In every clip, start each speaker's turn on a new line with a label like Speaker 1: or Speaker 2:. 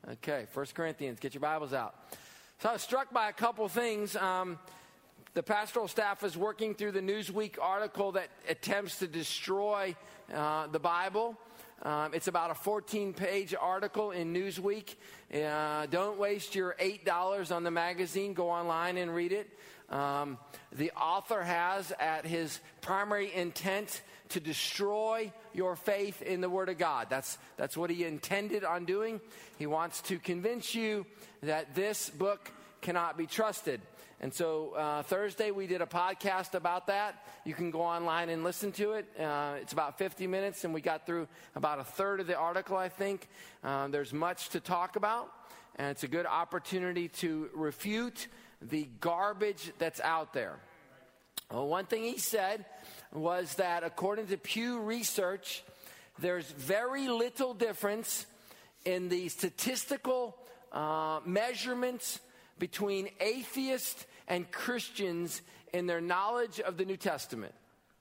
Speaker 1: Okay, 1 Corinthians, get your Bibles out. So I was struck by a couple things. The pastoral staff is working through the Newsweek article that attempts to destroy the Bible. It's about a 14-page article in Newsweek. Don't waste your $8 on the magazine. Go online and read it. The author has at his primary intent to destroy your faith in the Word of God. That's what he intended on doing. He wants to convince you that this book cannot be trusted. And so Thursday we did a podcast about that. You can go online and listen to it. It's about 50 minutes, and we got through about a third of the article, I think. There's much to talk about, and it's a good opportunity to refute the garbage that's out there. Well, one thing he said was that according to Pew Research, there's very little difference in the statistical measurements between atheists and Christians in their knowledge of the New Testament.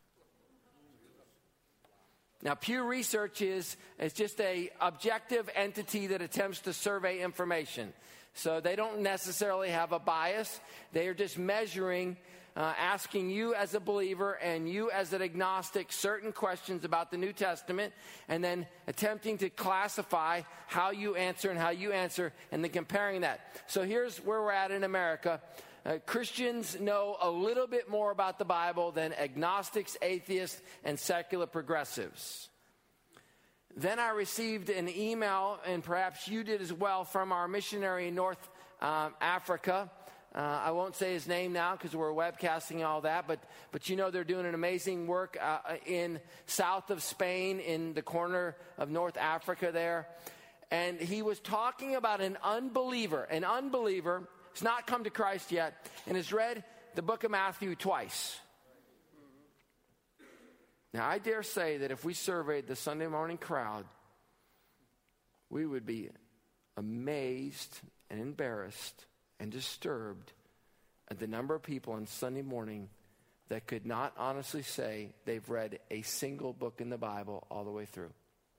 Speaker 1: Now, Pew Research is just an objective entity that attempts to survey information. So they don't necessarily have a bias. They are just measuring, asking you as a believer and you as an agnostic certain questions about the New Testament, and then attempting to classify how you answer and then comparing that. So here's where we're at in America. Christians know a little bit more about the Bible than agnostics, atheists, and secular progressives. Then I received an email, and perhaps you did as well, from our missionary in North Africa. I won't say his name now because we're webcasting all that, but you know they're doing an amazing work in south of Spain, in the corner of North Africa there. And he was talking about an unbeliever who's not come to Christ yet and has read the book of Matthew twice. Now, I dare say that if we surveyed the Sunday morning crowd, we would be amazed and embarrassed and disturbed at the number of people on Sunday morning that could not honestly say they've read a single book in the Bible all the way through.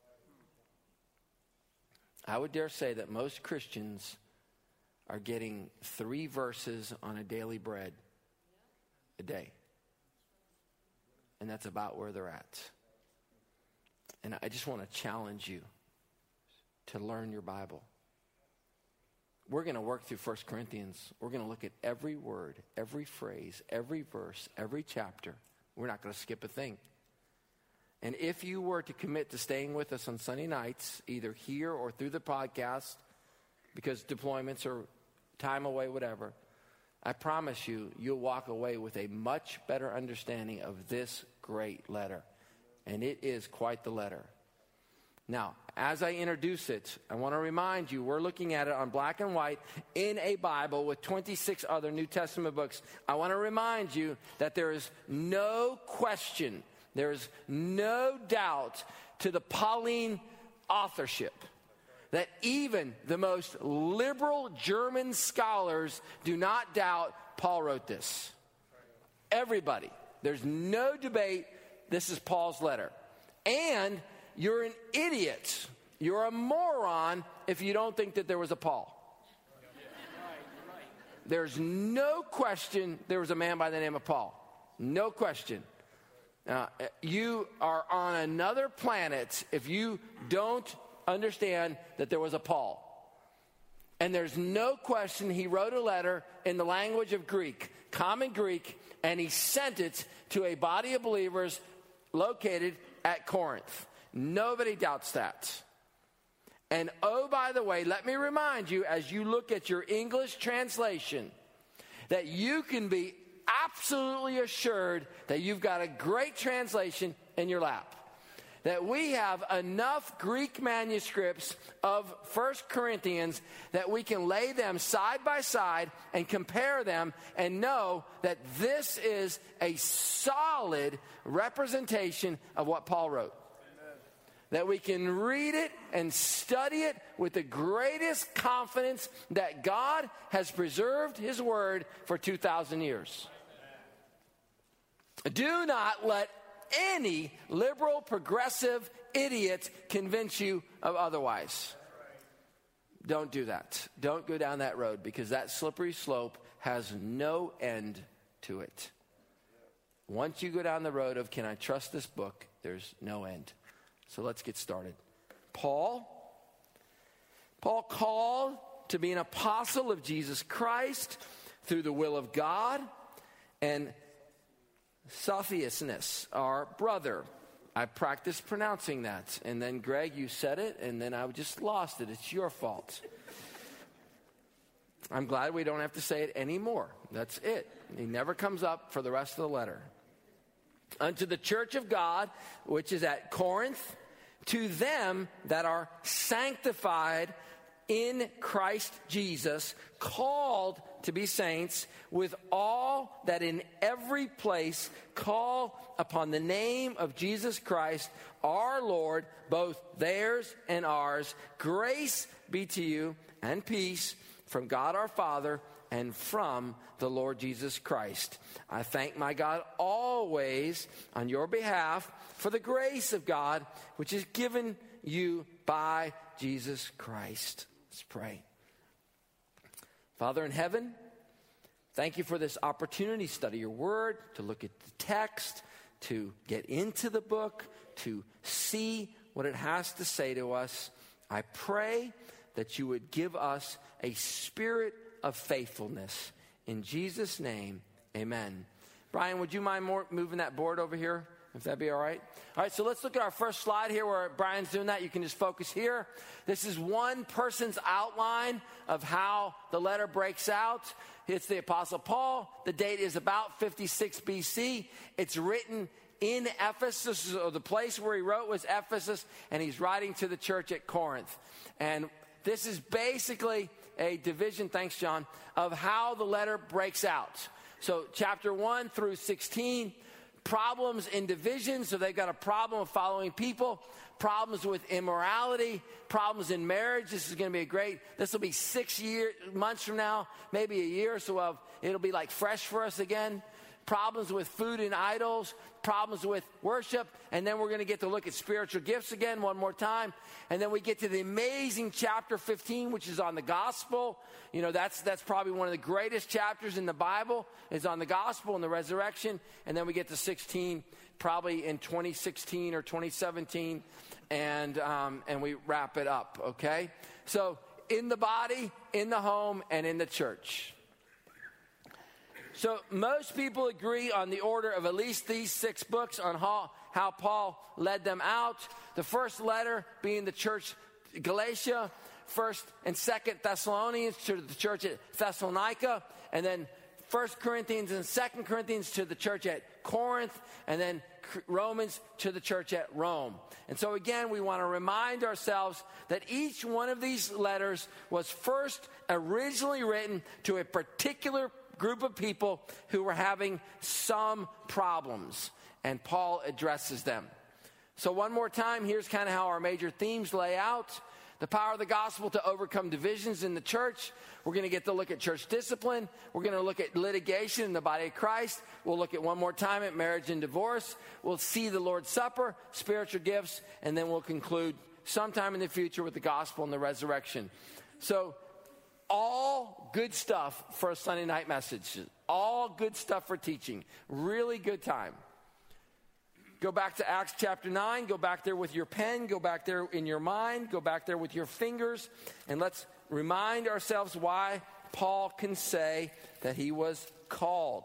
Speaker 1: I would dare say that most Christians are getting 3 verses on a daily bread a day. And that's about where they're at. And I just want to challenge you to learn your Bible. We're going to work through 1 Corinthians. We're going to look at every word, every phrase, every verse, every chapter. We're not going to skip a thing. And if you were to commit to staying with us on Sunday nights, either here or through the podcast, because deployments or time away, whatever, I promise you, you'll walk away with a much better understanding of this great letter. And it is quite the letter. Now, as I introduce it, I want to remind you, we're looking at it on black and white in a Bible with 26 other New Testament books. I want to remind you that there is no question, there is no doubt to the Pauline authorship. That even the most liberal German scholars do not doubt Paul wrote this. Everybody. There's no debate. This is Paul's letter. And you're an idiot. You're a moron if you don't think that there was a Paul. There's no question there was a man by the name of Paul. No question. You are on another planet if you don't understand that there was a Paul. And there's no question he wrote a letter in the language of Greek, common Greek, and he sent it to a body of believers located at Corinth. Nobody doubts that. And oh, by the way, let me remind you, as you look at your English translation, that you can be absolutely assured that you've got a great translation in your lap. That we have enough Greek manuscripts of 1 Corinthians that we can lay them side by side and compare them and know that this is a solid representation of what Paul wrote. Amen. That we can read it and study it with the greatest confidence that God has preserved His Word for 2,000 years. Amen. Do not let any liberal, progressive idiot convince you of otherwise. don't do that. Don't go down that road, because that slippery slope has no end to it. Once you go down the road of, can I trust this book, there's no end. So let's get started. Paul called to be an apostle of Jesus Christ through the will of God, and Sophius, our brother. I practiced pronouncing that. And then, Greg, you said it, and then I just lost it. It's your fault. I'm glad we don't have to say it anymore. That's it. He never comes up for the rest of the letter. Unto the church of God, which is at Corinth, to them that are sanctified in Christ Jesus, called to be saints, with all that in every place call upon the name of Jesus Christ, our Lord, both theirs and ours. Grace be to you and peace from God our Father and from the Lord Jesus Christ. I thank my God always on your behalf for the grace of God, which is given you by Jesus Christ. Let's pray. Father in heaven, thank you for this opportunity to study your word, to look at the text, to get into the book, to see what it has to say to us. I pray that you would give us a spirit of faithfulness. In Jesus' name, amen. Brian, would you mind moving that board over here, if that'd be all right? All right, so let's look at our first slide here where Brian's doing that. You can just focus here. This is one person's outline of how the letter breaks out. It's the Apostle Paul. The date is about 56 BC. It's written in Ephesus, so the place where he wrote was Ephesus, and he's writing to the church at Corinth. And this is basically a division, thanks John, of how the letter breaks out. So chapter 1 through 16, problems in division. So they've got a problem of following people, problems with immorality, problems in marriage. This is going to be this will be 6 months from now, maybe a year or so it'll be like fresh for us again. Problems with food and idols, problems with worship, and then we're going to get to look at spiritual gifts again one more time. And then we get to the amazing chapter 15, which is on the gospel. You know, that's probably one of the greatest chapters in the Bible, is on the gospel and the resurrection. And then we get to 16, probably in 2016 or 2017, and we wrap it up, okay? So in the body, in the home, and in the church. So most people agree on the order of at least these 6 books on how Paul led them out. The first letter being the church Galatia, 1st and 2nd Thessalonians to the church at Thessalonica, and then 1 Corinthians and 2 Corinthians to the church at Corinth, and then Romans to the church at Rome. And so again, we want to remind ourselves that each one of these letters was first originally written to a particular group of people who were having some problems, and Paul addresses them. So one more time, here's kind of how our major themes lay out. The power of the gospel to overcome divisions in the church. We're going to get to look at church discipline. We're going to look at litigation in the body of Christ. We'll look at one more time at marriage and divorce. We'll see the Lord's Supper, spiritual gifts, and then we'll conclude sometime in the future with the gospel and the resurrection. So all good stuff for a Sunday night message. All good stuff for teaching. Really good time. Go back to Acts chapter 9. Go back there with your pen. Go back there in your mind. Go back there with your fingers. And let's remind ourselves why Paul can say that he was called.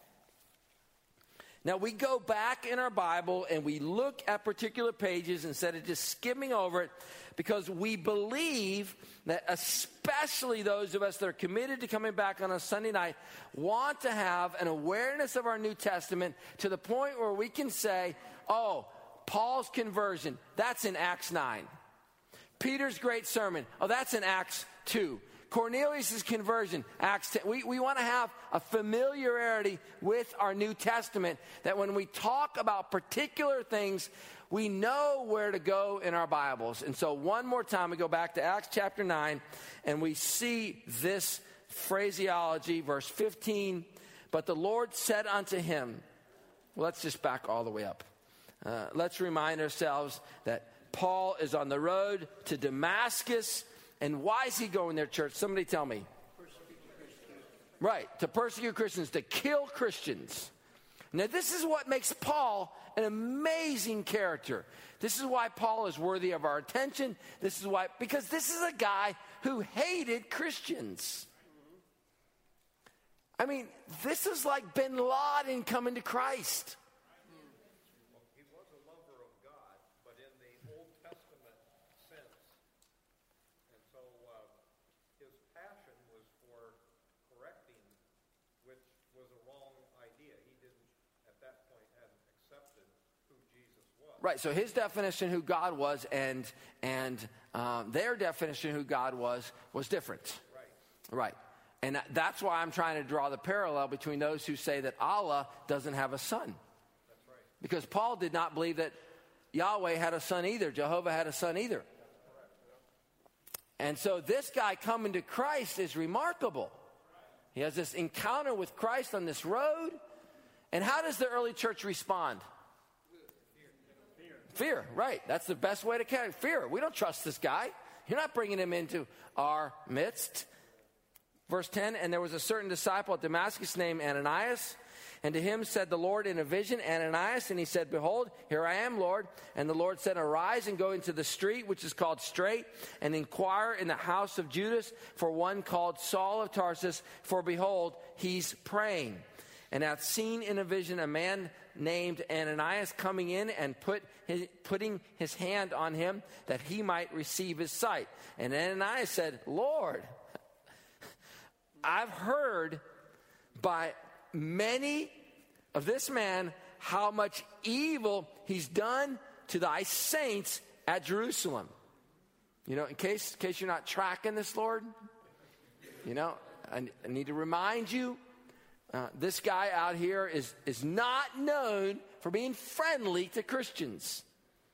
Speaker 1: Now, we go back in our Bible and we look at particular pages instead of just skimming over it, because we believe that especially those of us that are committed to coming back on a Sunday night want to have an awareness of our New Testament to the point where we can say, oh, Paul's conversion, that's in Acts 9. Peter's great sermon, oh, that's in Acts 2. Cornelius' conversion, Acts 10. We want to have a familiarity with our New Testament, that when we talk about particular things, we know where to go in our Bibles. And so one more time, we go back to Acts chapter 9, and we see this phraseology, verse 15. But the Lord said unto him, well, let's just back all the way up. Let's remind ourselves that Paul is on the road to Damascus, And why is he going there, church? Somebody tell me. Right, to persecute Christians, to kill Christians. Now, this is what makes Paul an amazing character. This is why Paul is worthy of our attention. This is why, because this is a guy who hated Christians. I mean, this is like bin Laden coming to Christ.
Speaker 2: He was a lover of God, but in the Old Testament sense. And so his passion was for correcting, which was a wrong idea. He didn't, at that point, hadn't accepted who Jesus was.
Speaker 1: Right, so his definition who God was and their definition who God was different. Right. And that's why I'm trying to draw the parallel between those who say that Allah doesn't have a son.
Speaker 2: That's right.
Speaker 1: Because Paul did not believe that Yahweh had a son either. Jehovah had a son either. And so this guy coming to Christ is remarkable. He has this encounter with Christ on this road. And how does the early church respond? Fear, right. That's the best way to carry fear. We don't trust this guy. You're not bringing him into our midst. Verse 10, and there was a certain disciple at Damascus named Ananias, and to him said the Lord in a vision, Ananias, and he said, behold, here I am, Lord. And the Lord said, arise and go into the street, which is called Straight, and inquire in the house of Judas for one called Saul of Tarsus, for behold, he's praying. And hath seen in a vision a man named Ananias coming in and putting his hand on him that he might receive his sight. And Ananias said, Lord, I've heard by many of this man how much evil he's done to thy saints at Jerusalem. You know, in case you're not tracking this, Lord, you know, I need to remind you, this guy out here is not known for being friendly to Christians.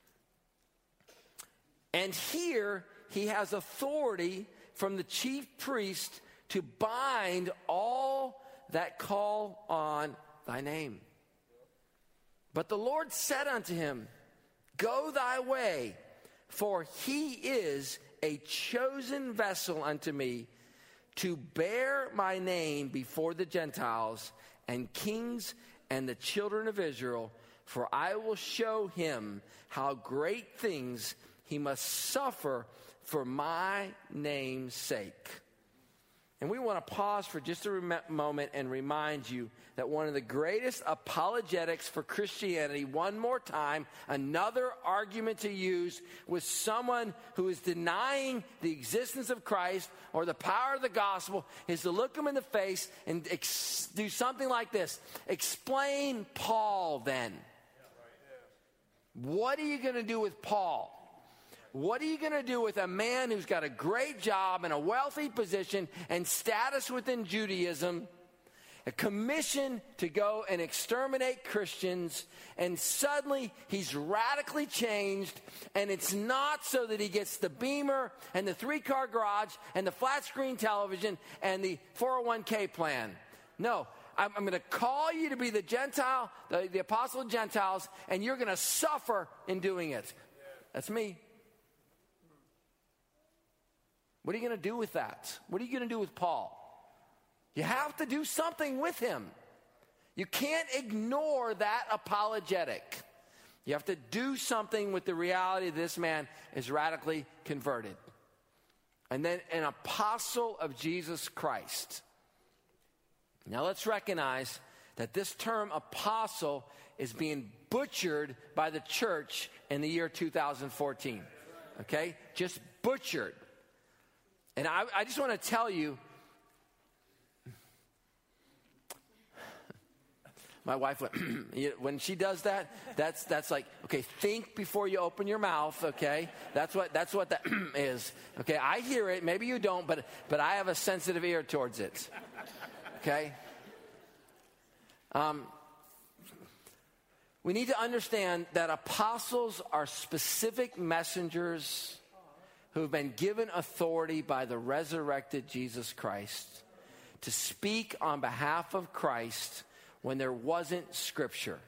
Speaker 1: And here he has authority from the chief priest to bind all that call on thy name. But the Lord said unto him, go thy way, for he is a chosen vessel unto me to bear my name before the Gentiles and kings and the children of Israel, for I will show him how great things he must suffer for my name's sake. And we want to pause for just a moment and remind you that one of the greatest apologetics for Christianity, one more time, another argument to use with someone who is denying the existence of Christ or the power of the gospel, is to look them in the face and do something like this. Explain Paul then. What are you going to do with Paul? What are you going to do with a man who's got a great job and a wealthy position and status within Judaism, a commission to go and exterminate Christians, and suddenly he's radically changed, and it's not so that he gets the Beamer and the 3-car garage and the flat screen television and the 401k plan. No, I'm going to call you to be the Gentile, the apostle of Gentiles, and you're going to suffer in doing it. That's me. What are you going to do with that? What are you going to do with Paul? You have to do something with him. You can't ignore that apologetic. You have to do something with the reality that this man is radically converted. And then an apostle of Jesus Christ. Now let's recognize that this term apostle is being butchered by the church in the year 2014. Okay? Just butchered. And I just want to tell you, my wife went, when she does that, that's like, okay, think before you open your mouth, okay? That's what that is. Okay, I hear it, maybe you don't, but I have a sensitive ear towards it. Okay? We need to understand that apostles are specific messengers who have been given authority by the resurrected Jesus Christ to speak on behalf of Christ when there wasn't scripture.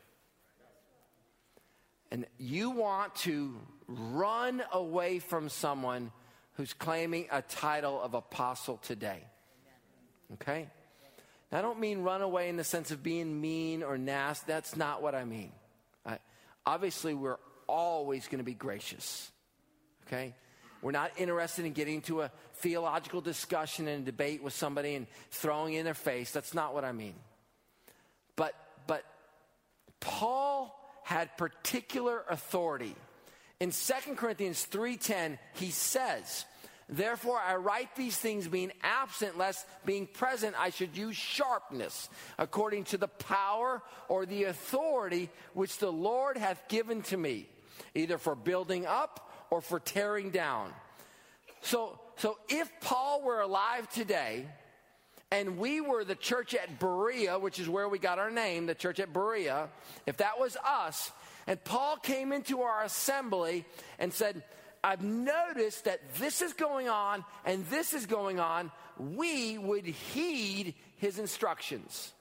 Speaker 1: And you want to run away from someone who's claiming a title of apostle today. Okay? Now, I don't mean run away in the sense of being mean or nasty. That's not what I mean. Obviously, we're always going to be gracious. Okay? We're not interested in getting into a theological discussion and debate with somebody and throwing in their face. That's not what I mean. But Paul had particular authority. In 2 Corinthians 3:10, he says, therefore I write these things being absent, lest being present I should use sharpness, according to the power or the authority which the Lord hath given to me, either for building up or for tearing down. So if Paul were alive today, and we were the church at Berea, which is where we got our name, the church at Berea, if that was us, and Paul came into our assembly and said, I've noticed that this is going on and this is going on, we would heed his instructions.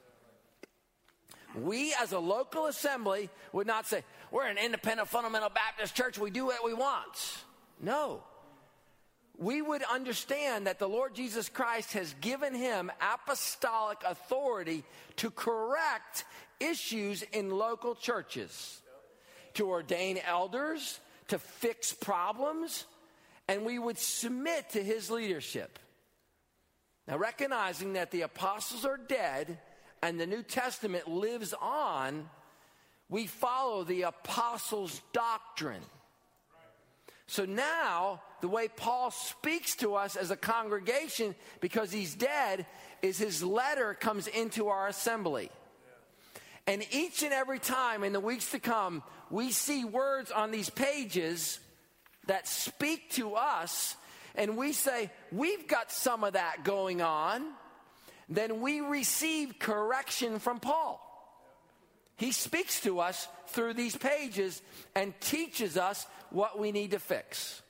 Speaker 1: We as a local assembly would not say, we're an independent fundamental Baptist church, we do what we want. No. We would understand that the Lord Jesus Christ has given him apostolic authority to correct issues in local churches, to ordain elders, to fix problems, and we would submit to his leadership. Now, recognizing that the apostles are dead and the New Testament lives on, we follow the apostles' doctrine. So now, the way Paul speaks to us as a congregation, because he's dead, is his letter comes into our assembly. And each and every time in the weeks to come, we see words on these pages that speak to us, and we say, we've got some of that going on. Then we receive correction from Paul. He speaks to us through these pages and teaches us what we need to fix.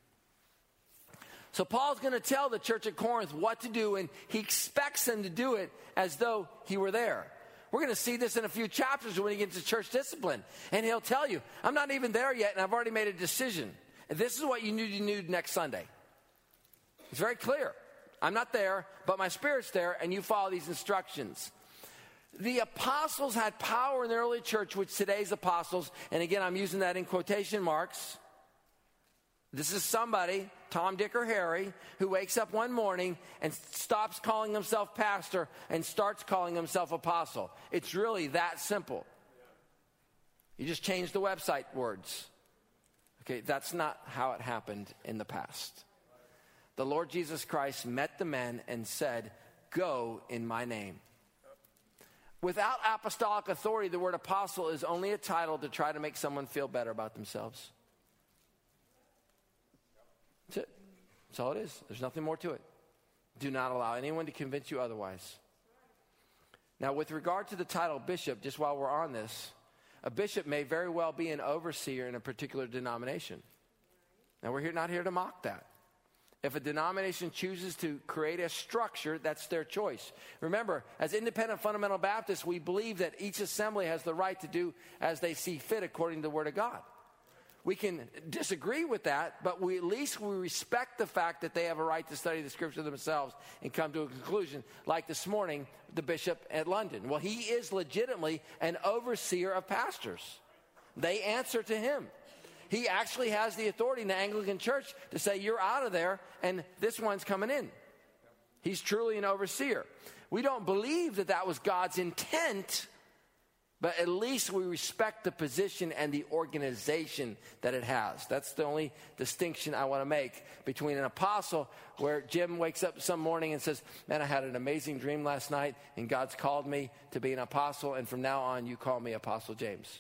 Speaker 1: So Paul's going to tell the church at Corinth what to do, and he expects them to do it as though he were there. We're going to see this in a few chapters when he gets to church discipline. And he'll tell you, I'm not even there yet, and I've already made a decision. And this is what you need to do next Sunday. It's very clear. I'm not there, but my Spirit's there, and you follow these instructions. The apostles had power in the early church, which today's apostles, and again, I'm using that in quotation marks. This is somebody, Tom, Dick, or Harry, who wakes up one morning and stops calling himself pastor and starts calling himself apostle. It's really that simple. You just change the website words. Okay, that's not how it happened in the past. The Lord Jesus Christ met the men and said, go in my name. Without apostolic authority, the word apostle is only a title to try to make someone feel better about themselves. That's it. That's all it is. There's nothing more to it. Do not allow anyone to convince you otherwise. Now, with regard to the title bishop, just while we're on this, a bishop may very well be an overseer in a particular denomination. Now, we're not here to mock that. If a denomination chooses to create a structure, that's their choice. Remember, as independent fundamental Baptists, we believe that each assembly has the right to do as they see fit according to the Word of God. We can disagree with that, but at least we respect the fact that they have a right to study the Scripture themselves and come to a conclusion. Like this morning, the bishop at London. Well, he is legitimately an overseer of pastors. They answer to him. He actually has the authority in the Anglican Church to say, you're out of there, and this one's coming in. He's truly an overseer. We don't believe that that was God's intent, but at least we respect the position and the organization that it has. That's the only distinction I want to make between an apostle, where Jim wakes up some morning and says, man, I had an amazing dream last night, and God's called me to be an apostle, and from now on, you call me Apostle James.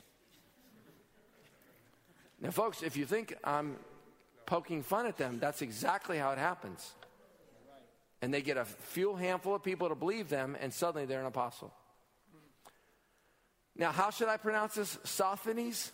Speaker 1: Now, folks, if you think I'm poking fun at them, that's exactly how it happens. And they get a few handful of people to believe them, and suddenly they're an apostle. Now, how should I pronounce this? Sosthenes?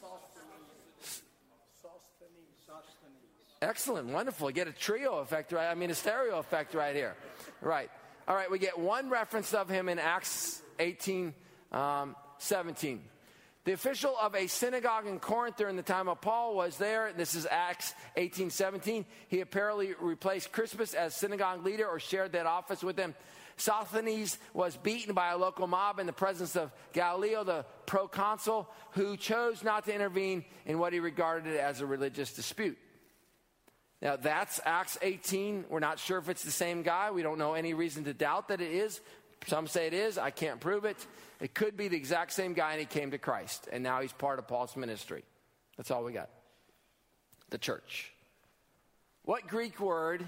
Speaker 1: Excellent, wonderful. You get a trio effect, right? I mean, a stereo effect right here. Right. All right, we get one reference of him in Acts 18, 17. The official of a synagogue in Corinth during the time of Paul was there. This is Acts 18:17. He apparently replaced Crispus as synagogue leader or shared that office with him. Sosthenes was beaten by a local mob in the presence of Gallio, the proconsul, who chose not to intervene in what he regarded as a religious dispute. Now, that's Acts 18. We're not sure if it's the same guy. We don't know any reason to doubt that it is. Some say it is. I can't prove it. It could be the exact same guy, and he came to Christ, and now he's part of Paul's ministry. That's all we got. The church. What Greek word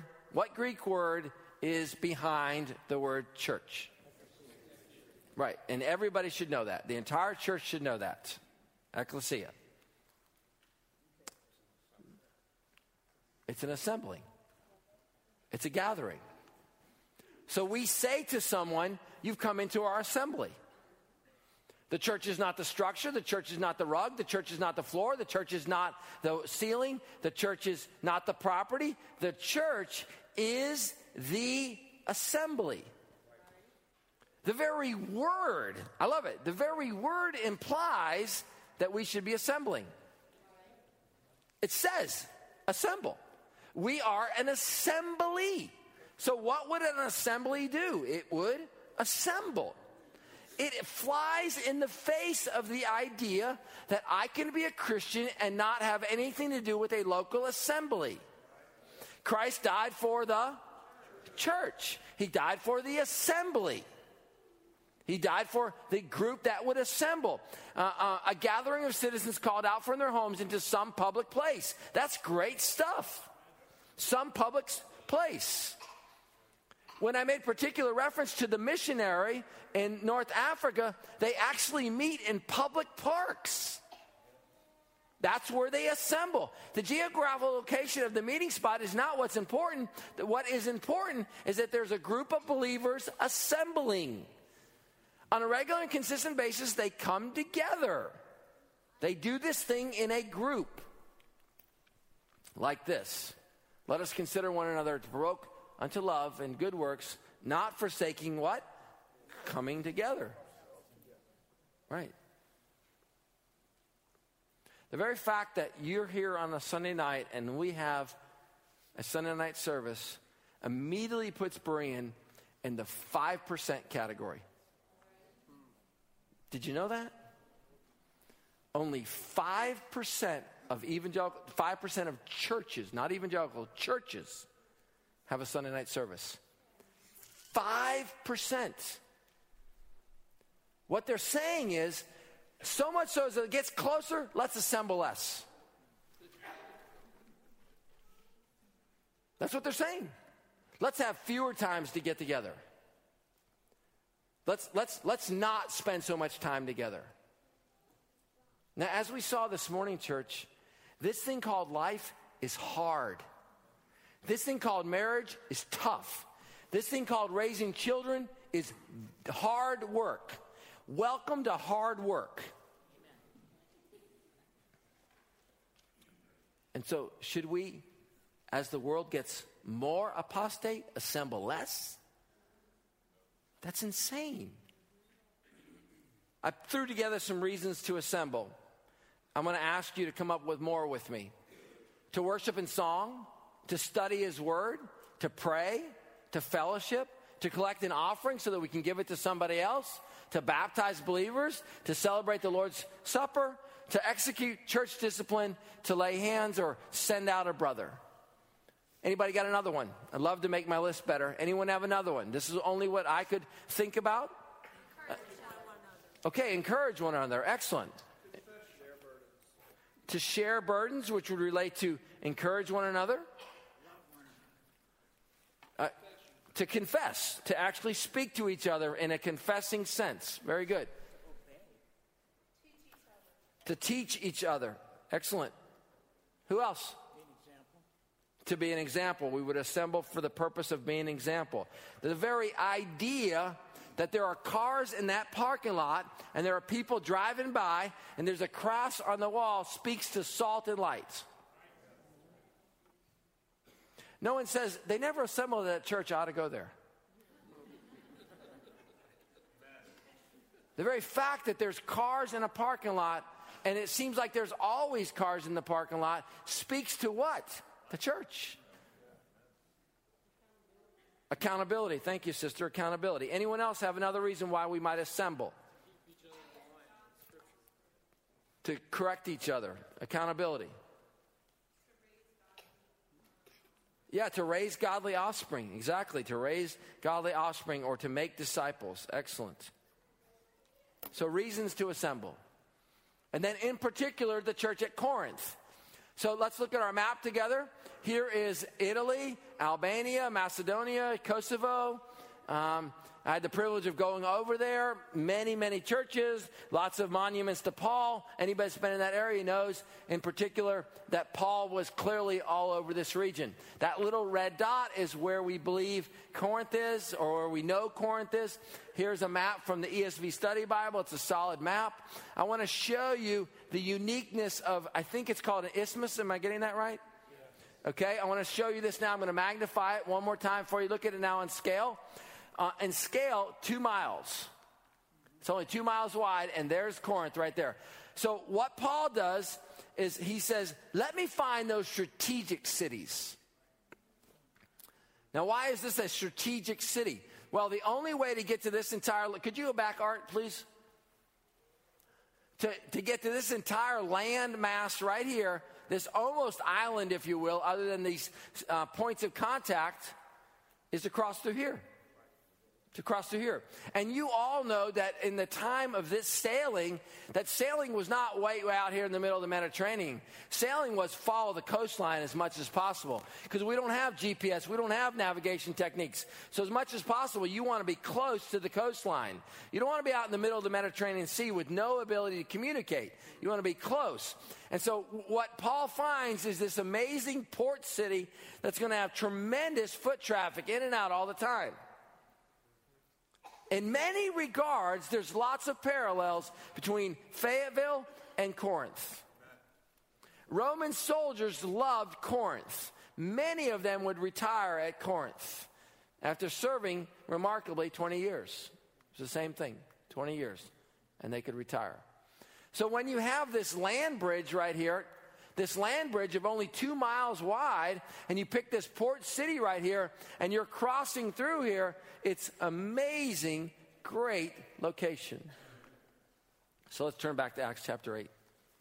Speaker 1: is behind the word church? Right, and everybody should know that. The entire church should know that. Ecclesia. It's an assembly. It's a gathering. So we say to someone, you've come into our assembly. The church is not the structure. The church is not the rug. The church is not the floor. The church is not the ceiling. The church is not the property. The church is the assembly. The very word, I love it, the very word implies that we should be assembling. It says assemble. We are an assembly. So what would an assembly do? It would assemble. It flies in the face of the idea that I can be a Christian and not have anything to do with a local assembly. Christ died for the church. He died for the assembly. He died for the group that would assemble. A gathering of citizens called out from their homes into some public place. That's great stuff. Some public place. When I made particular reference to the missionary in North Africa, they actually meet in public parks. That's where they assemble. The geographical location of the meeting spot is not what's important. What is important is that there's a group of believers assembling. On a regular and consistent basis, they come together. They do this thing in a group. Like this. Let us consider one another to provoke unto love and good works, not forsaking what? Coming together. Right. The very fact that you're here on a Sunday night and we have a Sunday night service immediately puts Berean in the 5% category. Did you know that? Only 5% of evangelical, 5% of churches, not evangelical, churches have a Sunday night service. 5%. What they're saying is, so much so as it gets closer, let's assemble less. That's what they're saying. Let's have fewer times to get together. Let's not spend so much time together. Now, as we saw this morning, church, this thing called life is hard. This thing called marriage is tough. This thing called raising children is hard work. Welcome to hard work. And so, should we, as the world gets more apostate, assemble less? That's insane. I threw together some reasons to assemble. I'm going to ask you to come up with more with me. To worship in song, to study His Word, to pray, to fellowship, to collect an offering so that we can give it to somebody else, to baptize believers, to celebrate the Lord's Supper, to execute church discipline, to lay hands or send out a brother. Anybody got another one? I'd love to make my list better. Anyone have another one? This is only what I could think about. Okay, encourage one another. Excellent. To share burdens, which would relate to encourage one another. To confess, to actually speak to each other in a confessing sense. Very good. To teach each other. Excellent. Who else? To be an example. We would assemble for the purpose of being an example. The very idea that there are cars in that parking lot and there are people driving by and there's a cross on the wall speaks to salt and light. No one says, they never assembled at that church, I ought to go there. The very fact that there's cars in a parking lot, and it seems like there's always cars in the parking lot, speaks to what? The church. Accountability. Thank you, sister. Accountability. Anyone else have another reason why we might assemble? To correct each other. Accountability. Yeah, to raise godly offspring. Exactly. To raise godly offspring or to make disciples. Excellent. So reasons to assemble. And then in particular, the church at Corinth. So let's look at our map together. Here is Italy, Albania, Macedonia, Kosovo. I had the privilege of going over there. Many, many churches, lots of monuments to Paul. Anybody that's been in that area knows in particular that Paul was clearly all over this region. That little red dot is where we believe Corinth is, or where we know Corinth is. Here's a map from the ESV Study Bible. It's a solid map. I want to show you the uniqueness of, I think it's called an isthmus. Am I getting that right? Okay, I want to show you this now. I'm going to magnify it one more time for you. Look at it now on scale. And scale 2 miles. It's only 2 miles wide, and there's Corinth right there. So what Paul does is he says, let me find those strategic cities. Now, why is this a strategic city? Well, the only way to get to this entire, could you go back, Art, please? To get to this entire land mass right here, this almost island, if you will, other than these points of contact, is to cross through here. To cross through here. And you all know that in the time of this sailing, that sailing was not way out here in the middle of the Mediterranean. Sailing was follow the coastline as much as possible. Because we don't have GPS, we don't have navigation techniques. So as much as possible, you want to be close to the coastline. You don't want to be out in the middle of the Mediterranean Sea with no ability to communicate. You want to be close. And so what Paul finds is this amazing port city that's going to have tremendous foot traffic in and out all the time. In many regards, there's lots of parallels between Fayetteville and Corinth. Roman soldiers loved Corinth. Many of them would retire at Corinth after serving, remarkably, 20 years. It's the same thing, 20 years, and they could retire. So when you have this land bridge right here, this land bridge of only 2 miles wide, and you pick this port city right here, and you're crossing through here, it's amazing, great location. So let's turn back to Acts chapter 8.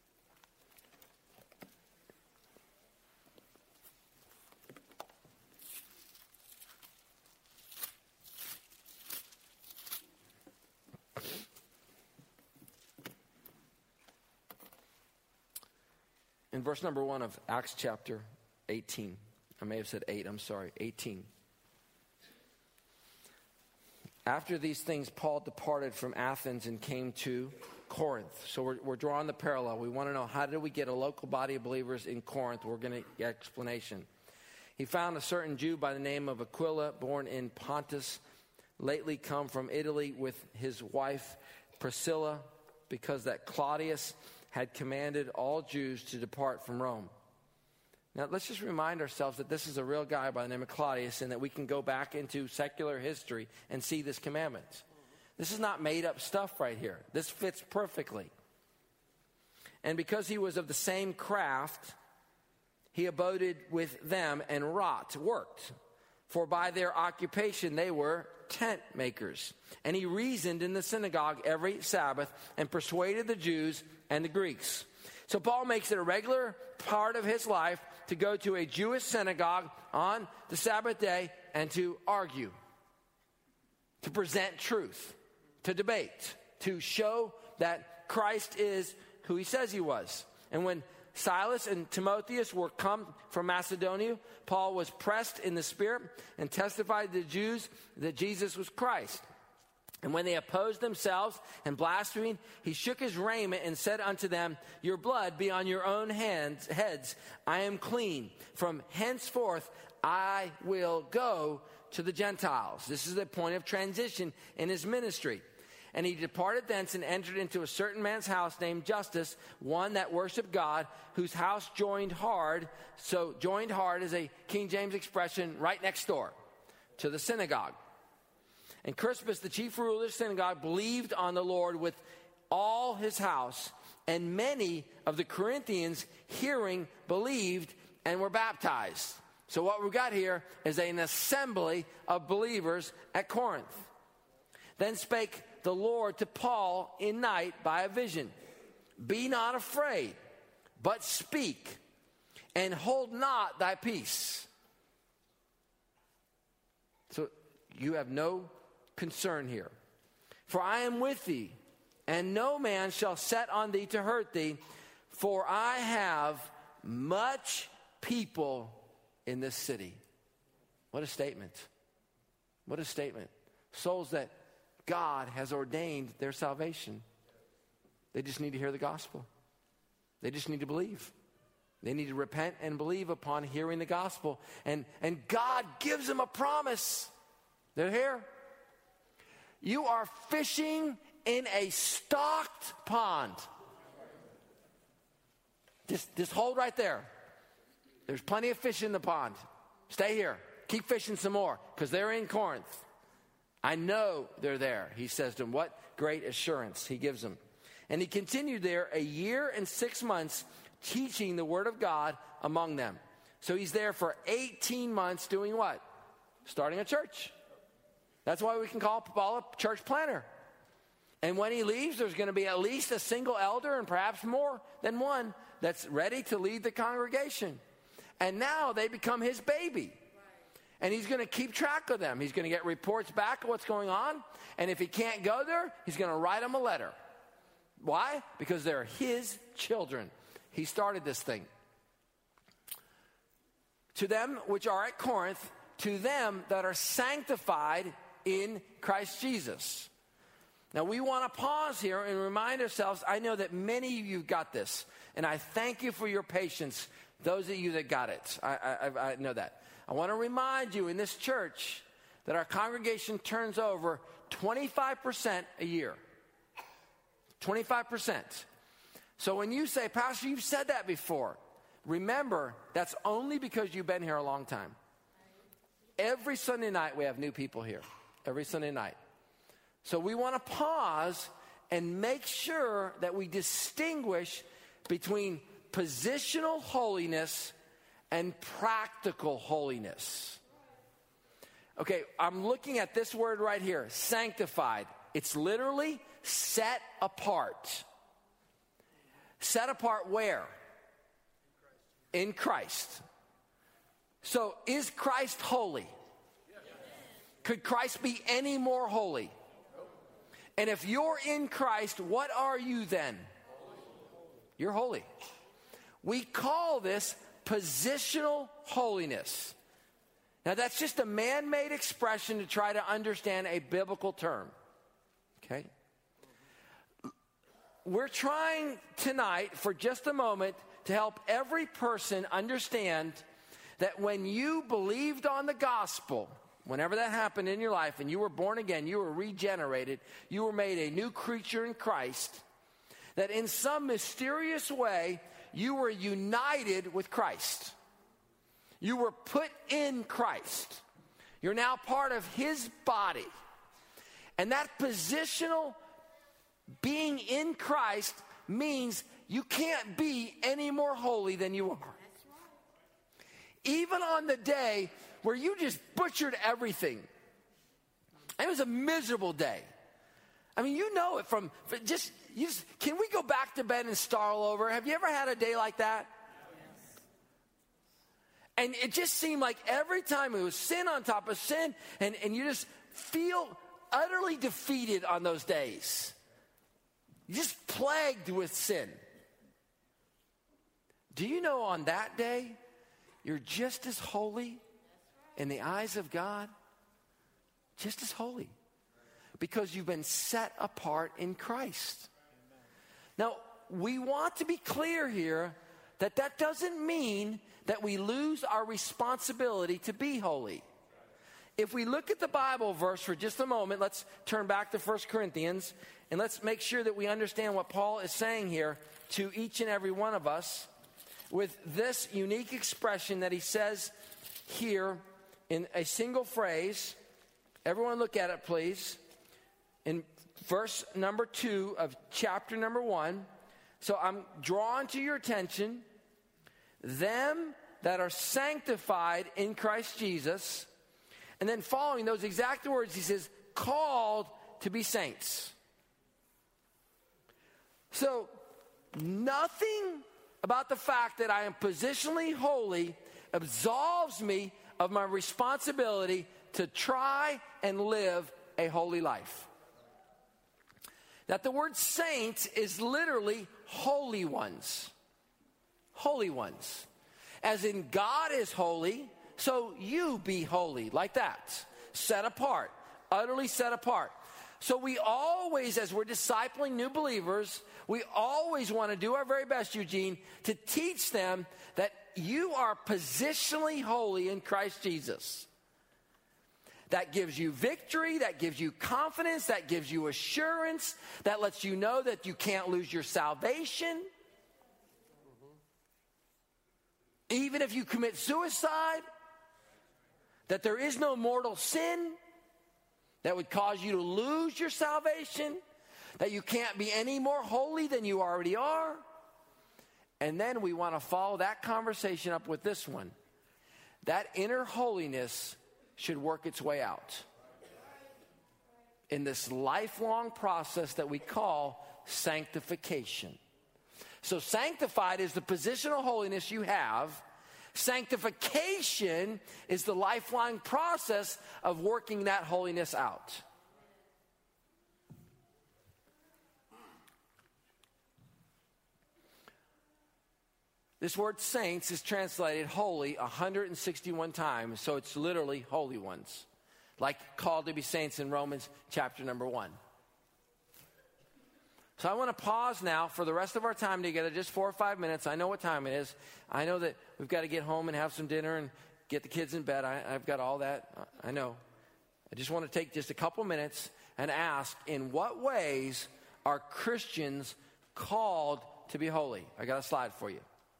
Speaker 1: In verse number 1 of Acts chapter 18, I may have said 8, I'm sorry, 18. After these things, Paul departed from Athens and came to Corinth. So we're drawing the parallel. We want to know, how did we get a local body of believers in Corinth? We're going to get explanation. He found a certain Jew by the name of Aquila, born in Pontus, lately come from Italy with his wife Priscilla, because that Claudius had commanded all Jews to depart from Rome. Now, let's just remind ourselves that this is a real guy by the name of Claudius, and that we can go back into secular history and see this commandment. This is not made up stuff right here. This fits perfectly. And because he was of the same craft, he aboded with them and worked. For by their occupation they were tent makers. And he reasoned in the synagogue every Sabbath and persuaded the Jews and the Greeks. So Paul makes it a regular part of his life to go to a Jewish synagogue on the Sabbath day and to argue, to present truth, to debate, to show that Christ is who he says he was. And when Silas and Timotheus were come from Macedonia, Paul was pressed in the Spirit and testified to the Jews that Jesus was Christ. And when they opposed themselves and blasphemed, he shook his raiment and said unto them, your blood be on your own heads. I am clean. From henceforth I will go to the Gentiles. This is the point of transition in his ministry. And he departed thence and entered into a certain man's house named Justus, one that worshiped God, whose house joined hard. So joined hard is a King James expression, right next door to the synagogue. And Crispus, the chief ruler of the synagogue, believed on the Lord with all his house. And many of the Corinthians, hearing, believed and were baptized. So what we've got here is an assembly of believers at Corinth. Then spake the Lord to Paul in night by a vision. Be not afraid, but speak, and hold not thy peace. So you have no concern here. For I am with thee, and no man shall set on thee to hurt thee, for I have much people in this city. What a statement. What a statement. Souls that God has ordained their salvation. They just need to hear the gospel. They just need to believe. They need to repent and believe upon hearing the gospel. And God gives them a promise. They're here. You are fishing in a stocked pond. Just hold right there. There's plenty of fish in the pond. Stay here. Keep fishing some more, because they're in Corinth. I know they're there, he says to them. What great assurance he gives them. And he continued there 1 year and 6 months, teaching the word of God among them. So he's there for 18 months doing what? Starting a church. That's why we can call Paul a church planner. And when he leaves, there's going to be at least a single elder, and perhaps more than one, that's ready to lead the congregation. And now they become his baby. And he's going to keep track of them. He's going to get reports back of what's going on. And if he can't go there, he's going to write them a letter. Why? Because they're his children. He started this thing. To them which are at Corinth, to them that are sanctified in Christ Jesus. Now we want to pause here and remind ourselves, I know that many of you got this. And I thank you for your patience, those of you that got it. I know that. I want to remind you in this church that our congregation turns over 25% a year. 25%. So when you say, Pastor, you've said that before, remember, that's only because you've been here a long time. Every Sunday night we have new people here. Every Sunday night. So we want to pause and make sure that we distinguish between positional holiness and practical holiness. Okay, I'm looking at this word right here, sanctified. It's literally set apart. Set apart where? In Christ. So is Christ holy? Could Christ be any more holy? And if you're in Christ, what are you then? You're holy. We call this positional holiness. Now that's just a man-made expression to try to understand a biblical term. Okay? We're trying tonight for just a moment to help every person understand that when you believed on the gospel, whenever that happened in your life and you were born again, you were regenerated, you were made a new creature in Christ, that in some mysterious way you were united with Christ. You were put in Christ. You're now part of his body. And that positional being in Christ means you can't be any more holy than you are. Even on the day where you just butchered everything. It was a miserable day. I mean, you know it from just can we go back to bed and start all over? Have you ever had a day like that? Yes. And it just seemed like every time it was sin on top of sin, and you just feel utterly defeated on those days. You're just plagued with sin. Do you know on that day, you're just as holy in the eyes of God? Just as holy. Because you've been set apart in Christ. Now, we want to be clear here that that doesn't mean that we lose our responsibility to be holy. If we look at the Bible verse for just a moment, let's turn back to 1 Corinthians, and let's make sure that we understand what Paul is saying here to each and every one of us with this unique expression that he says here in a single phrase. Everyone look at it, please. In verse number 2 of chapter number 1. So I'm drawing to your attention, them that are sanctified in Christ Jesus. And then following those exact words, he says, called to be saints. So nothing about the fact that I am positionally holy absolves me of my responsibility to try and live a holy life. That the word saints is literally holy ones. Holy ones. As in God is holy, so you be holy, like that. Set apart, utterly set apart. So we always, as we're discipling new believers, we always want to do our very best, Eugene, to teach them that you are positionally holy in Christ Jesus. That gives you victory, that gives you confidence, that gives you assurance, that lets you know that you can't lose your salvation. Even if you commit suicide, that there is no mortal sin that would cause you to lose your salvation, that you can't be any more holy than you already are. And then we want to follow that conversation up with this one. That inner holiness should work its way out in this lifelong process that we call sanctification. So sanctified is the positional holiness you have. Sanctification is the lifelong process of working that holiness out. This word saints is translated holy 161 times, so it's literally holy ones. Like called to be saints in Romans chapter number 1. So I want to pause now for the rest of our time together, just 4 or 5 minutes. I know what time it is. I know that we've got to get home and have some dinner and get the kids in bed. I've got all that. I know. I just want to take just a couple minutes and ask, in what ways are Christians called to be holy? I got a slide for you.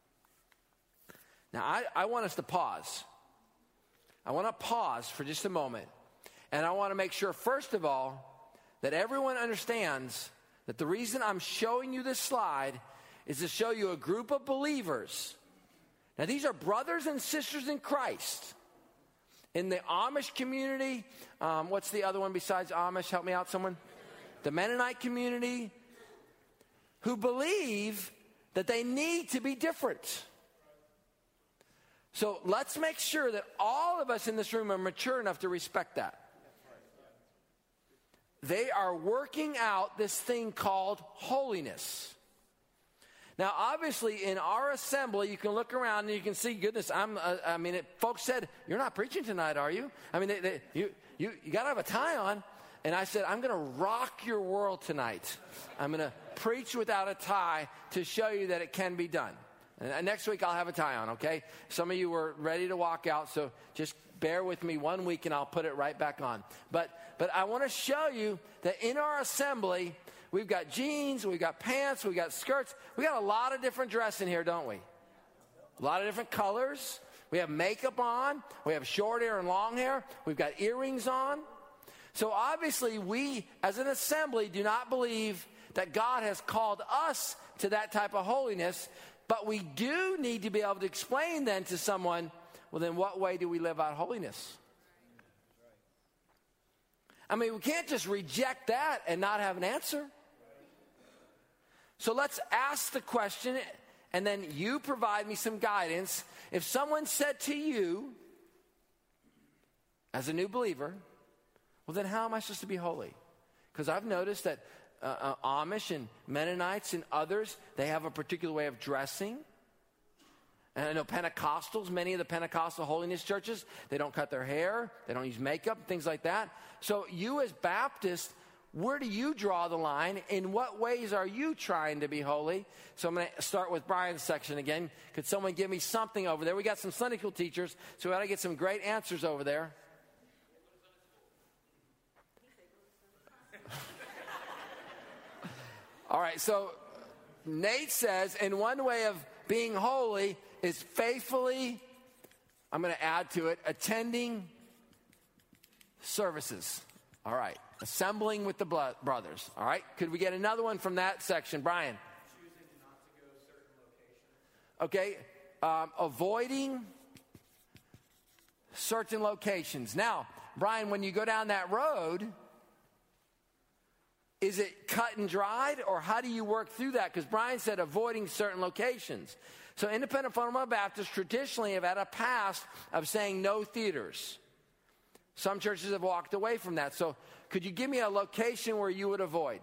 Speaker 1: Now, I want us to pause. I want to pause for just a moment. And I want to make sure, first of all, that everyone understands that the reason I'm showing you this slide is to show you a group of believers. Now, these are brothers and sisters in Christ. In the Amish community, what's the other one besides Amish? Help me out, someone. The Mennonite community, who believe that they need to be different. So let's make sure that all of us in this room are mature enough to respect that. They are working out this thing called holiness. Now, obviously, in our assembly, you can look around and you can see, goodness, folks said, you're not preaching tonight, are you? I mean, you got to have a tie on. And I said, I'm going to rock your world tonight. I'm going to preach without a tie to show you that it can be done. And next week, I'll have a tie on, okay? Some of you were ready to walk out, so just bear with me 1 week and I'll put it right back on. But I want to show you that in our assembly, we've got jeans, we've got pants, we've got skirts. We got a lot of different dress in here, don't we? A lot of different colors. We have makeup on. We have short hair and long hair. We've got earrings on. So obviously we, as an assembly, do not believe that God has called us to that type of holiness. But we do need to be able to explain then to someone, well, then what way do we live out holiness? I mean, we can't just reject that and not have an answer. So let's ask the question, and then you provide me some guidance. If someone said to you, as a new believer, well, then how am I supposed to be holy? Because I've noticed that Amish and Mennonites and others, they have a particular way of dressing. And I know Pentecostals, many of the Pentecostal holiness churches, they don't cut their hair, they don't use makeup, things like that. So you as Baptists, where do you draw the line? In what ways are you trying to be holy? So I'm going to start with Brian's section again. Could someone give me something over there? We got some Sunday school teachers, so we ought to get some great answers over there. All right, so Nate says, in one way of being holy is faithfully, I'm going to add to it, attending services. All right. Assembling with the brothers. All right. Could we get another one from that section? Brian.
Speaker 3: Choosing not to go certain locations.
Speaker 1: Okay. Avoiding certain locations. Now, Brian, when you go down that road, is it cut and dried, or how do you work through that? Because Brian said avoiding certain locations. So independent fundamental Baptists traditionally have had a past of saying no theaters. Some churches have walked away from that. So could you give me a location where you would avoid?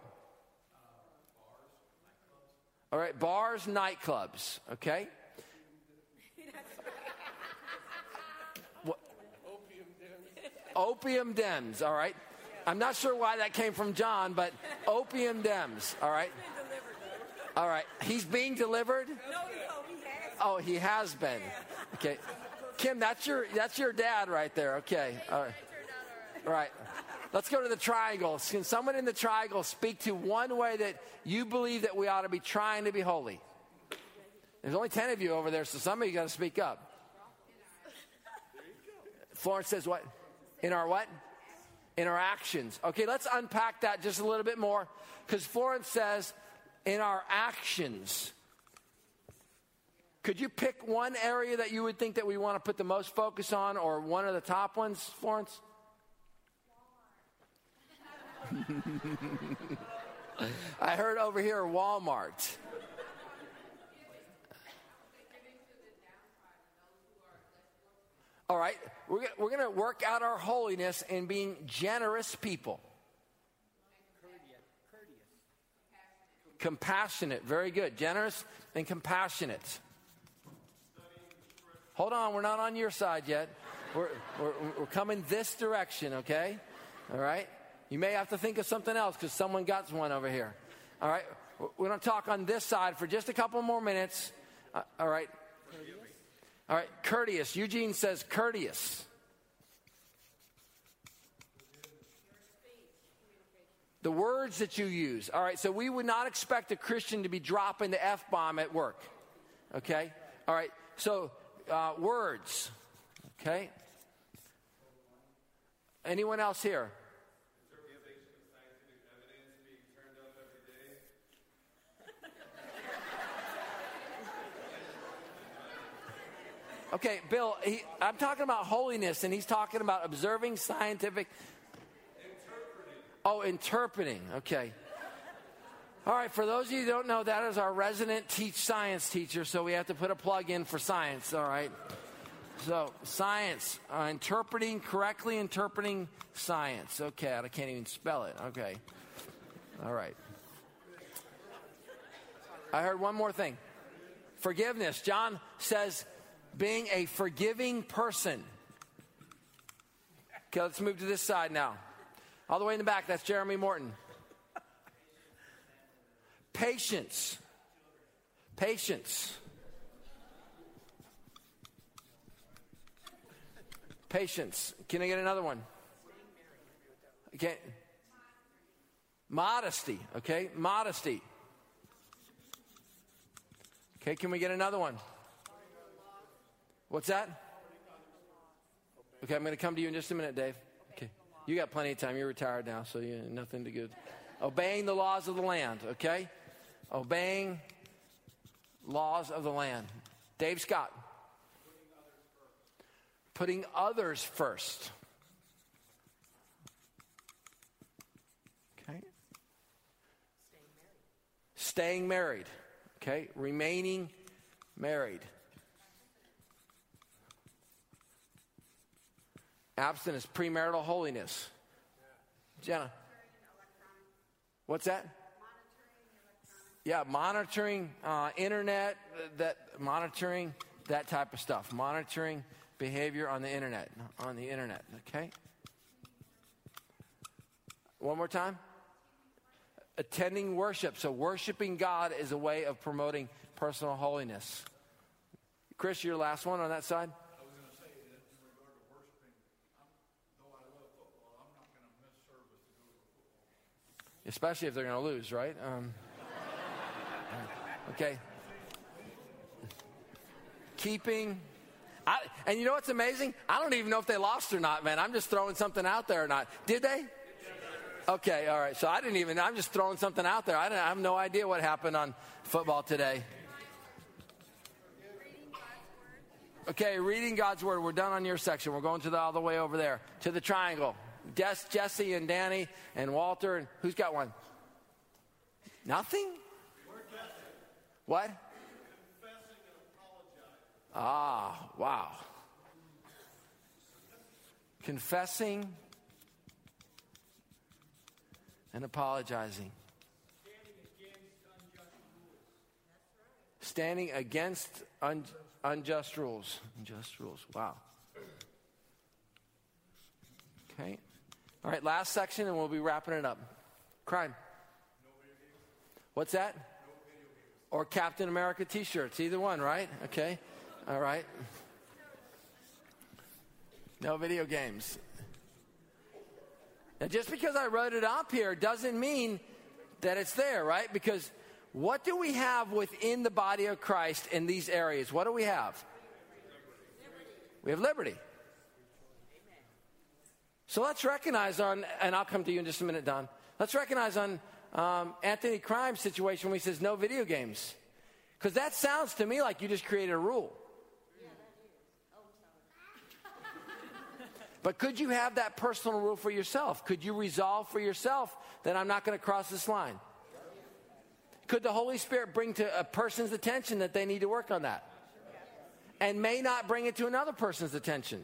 Speaker 1: All right, bars, nightclubs, okay? Opium dens, all right? I'm not sure why that came from John, but opium dens, all right? All right, he's being delivered? Oh, he has been. Okay. Kim, that's your dad right there, okay. All right. All right. Let's go to the triangle. Can someone in the triangle speak to one way that you believe that we ought to be trying to be holy? There's only 10 of you over there, so some of you got to speak up. Florence says what? In our what? In our actions. Okay, let's unpack that just a little bit more, because Florence says in our actions. Could you pick one area that you would think that we want to put the most focus on, or one of the top ones, Florence? I heard over here Walmart. All right, we're going to work out our holiness in being generous people. Compassionate, very good. Generous and compassionate. Hold on, we're not on your side yet. We're coming this direction, okay? All right? You may have to think of something else because someone got one over here. All right? We're going to talk on this side for just a couple more minutes. All right? All right, courteous. Eugene says courteous. The words that you use. All right, so we would not expect a Christian to be dropping the F-bomb at work. Okay? All right, so words. Okay? Anyone else here? Okay, Bill, I'm talking about holiness, and he's talking about observing scientific... Interpreting. Okay. All right, for those of you who don't know, that is our resident science teacher, so we have to put a plug in for science, all right? So, science, correctly interpreting science. Okay, I can't even spell it. Okay. All right. I heard one more thing. Forgiveness. John says being a forgiving person. Okay, let's move to this side now. All the way in the back, that's Jeremy Morton. Patience. Patience. Patience. Can I get another one? Okay. Modesty. Okay, modesty. Okay, can we get another one? What's that? Okay, I'm going to come to you in just a minute, Dave. Okay. You got plenty of time. You're retired now, so you nothing to good. Obeying the laws of the land, okay? Obeying laws of the land. Dave Scott. Putting others first. Okay. Staying married. Okay. Remaining married. Abstinence, premarital holiness. Jenna. What's that? Yeah, monitoring internet, monitoring that type of stuff. Monitoring behavior on the internet. Okay? One more time. Attending worship. So worshiping God is a way of promoting personal holiness. Chris, your last one on that side? Especially if they're going to lose, right? Okay. And you know what's amazing? I don't even know if they lost or not, man. I'm just throwing something out there or not. Did they? Okay, all right. So I'm just throwing something out there. I have no idea what happened on football today. Okay, reading God's Word. We're done on your section. We're going all the way over there to the triangle. Jesse and Danny and Walter. And who's got one? Nothing? What? Ah, wow. Confessing and apologizing. Standing against unjust rules. Unjust rules. Wow. Okay. All right, last section and we'll be wrapping it up. Crime. What's that? Or Captain America t-shirts. Either one, right? Okay. All right. No video games. Now, just because I wrote it up here doesn't mean that it's there, right? Because what do we have within the body of Christ in these areas? What do we have? We have liberty. So let's recognize and I'll come to you in just a minute, Don. Let's recognize on Anthony Crime's situation when he says no video games. Because that sounds to me like you just created a rule. But could you have that personal rule for yourself? Could you resolve for yourself that I'm not going to cross this line? Could the Holy Spirit bring to a person's attention that they need to work on that? And may not bring it to another person's attention?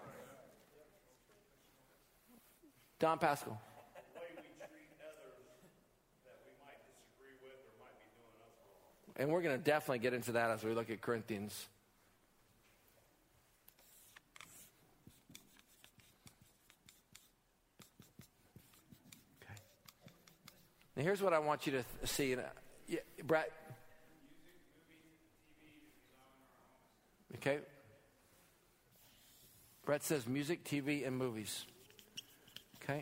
Speaker 1: Don Pascal. And we're going to definitely get into that as we look at Corinthians. Okay. Now here's what I want you to see. Brett. Okay. Brett says music, TV, and movies. Okay.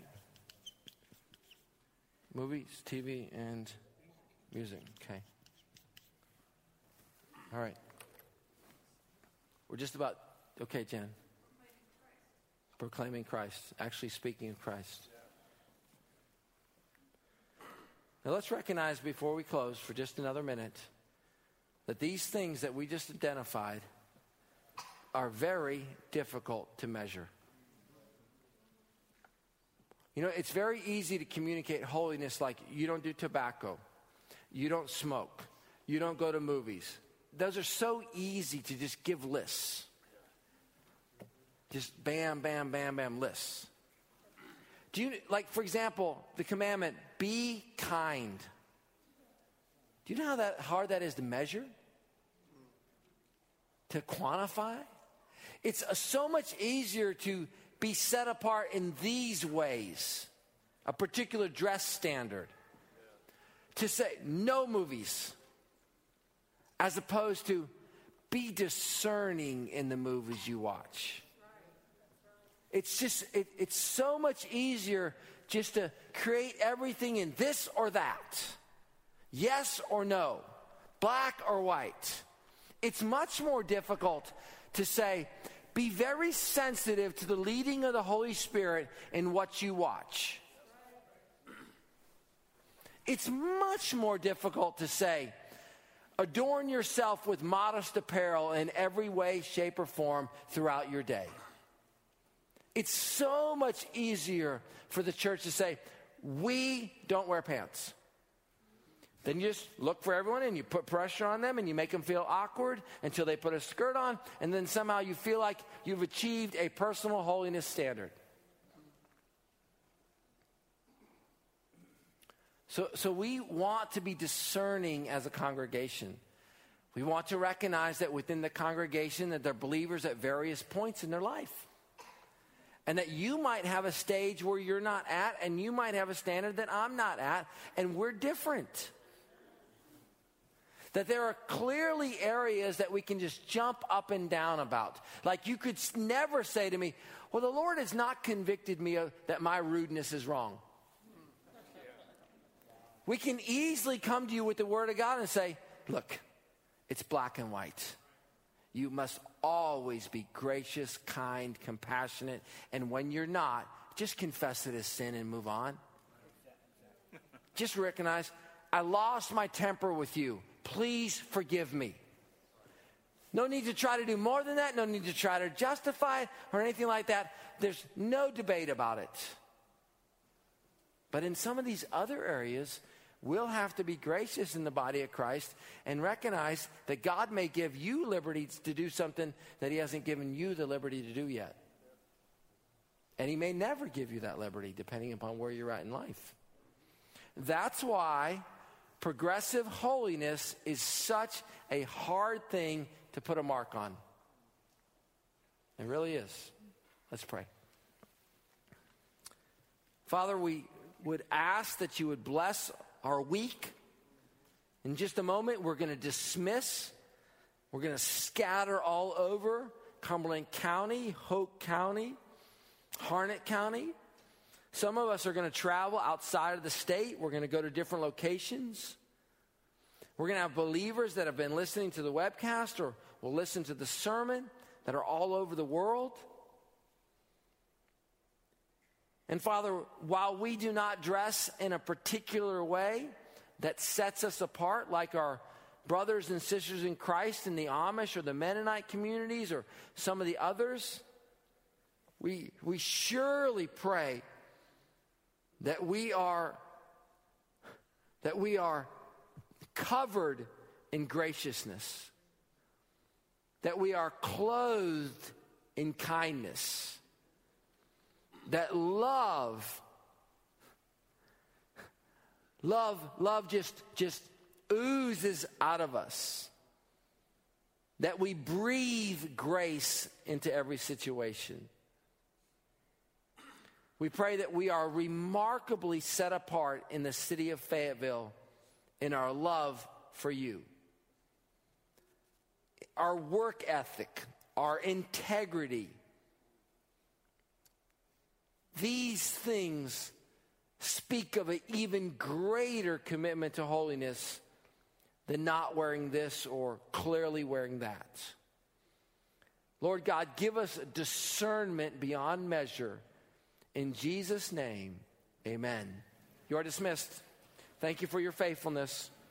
Speaker 1: Movies, TV, and music. Okay. All right. We're just about, okay, Jen. Proclaiming Christ, actually speaking of Christ. Now let's recognize before we close for just another minute that these things that we just identified are very difficult to measure. You know, it's very easy to communicate holiness like you don't do tobacco, you don't smoke, you don't go to movies. Those are so easy to just give lists. Just bam, bam, bam, bam lists. Do you, like, for example, the commandment, be kind. Do you know how hard that is to measure? To quantify? It's so much easier to be set apart in these ways. A particular dress standard. To say no movies. As opposed to be discerning in the movies you watch. It's just, it's so much easier just to create everything in this or that. Yes or no. Black or white. It's much more difficult to say, be very sensitive to the leading of the Holy Spirit in what you watch. It's much more difficult to say, adorn yourself with modest apparel in every way, shape, or form throughout your day. It's so much easier for the church to say, we don't wear pants. Then you just look for everyone and you put pressure on them and you make them feel awkward until they put a skirt on, and then somehow you feel like you've achieved a personal holiness standard. So we want to be discerning as a congregation. We want to recognize that within the congregation that they're believers at various points in their life. And that you might have a stage where you're not at, and you might have a standard that I'm not at, and we're different. That there are clearly areas that we can just jump up and down about. Like you could never say to me, well, the Lord has not convicted me that my rudeness is wrong. We can easily come to you with the Word of God and say, look, it's black and white. You must always be gracious, kind, compassionate. And when you're not, just confess it as sin and move on. Just recognize, I lost my temper with you. Please forgive me. No need to try to do more than that. No need to try to justify it or anything like that. There's no debate about it. But in some of these other areas, we'll have to be gracious in the body of Christ and recognize that God may give you liberty to do something that he hasn't given you the liberty to do yet. And he may never give you that liberty depending upon where you're at in life. That's why progressive holiness is such a hard thing to put a mark on. It really is. Let's pray. Father, we would ask that you would bless our week. In just a moment, we're going to dismiss. We're going to scatter all over Cumberland County, Hoke County, Harnett County. Some of us are going to travel outside of the state. We're going to go to different locations. We're going to have believers that have been listening to the webcast or will listen to the sermon that are all over the world. And Father, while we do not dress in a particular way that sets us apart, like our brothers and sisters in Christ in the Amish or the Mennonite communities or some of the others, we surely pray that we are covered in graciousness, that we are clothed in kindness, that love just oozes out of us, that we breathe grace into every situation. We pray that we are remarkably set apart in the city of Fayetteville in our love for you. Our work ethic, our integrity, these things speak of an even greater commitment to holiness than not wearing this or clearly wearing that. Lord God, give us discernment beyond measure. In Jesus' name, amen. You are dismissed. Thank you for your faithfulness.